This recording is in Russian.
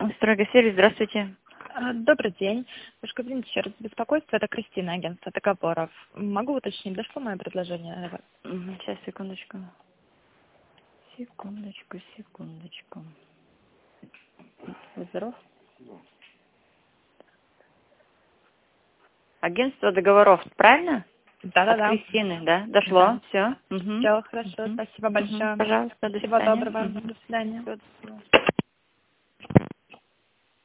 Стройгосервис, здравствуйте. Добрый день. Прошу извините, еще раз беспокойство. Это Кристина, агентство договоров. Могу уточнить, дошло мое предложение? Сейчас, секундочку. Секундочку. Вы здоров? Агентство договоров, правильно? Да. От Кристины, да? Дошло, Да. все? Все хорошо, спасибо большое. Пожалуйста, до Всего свидания. доброго. До свидания. Всего доброго.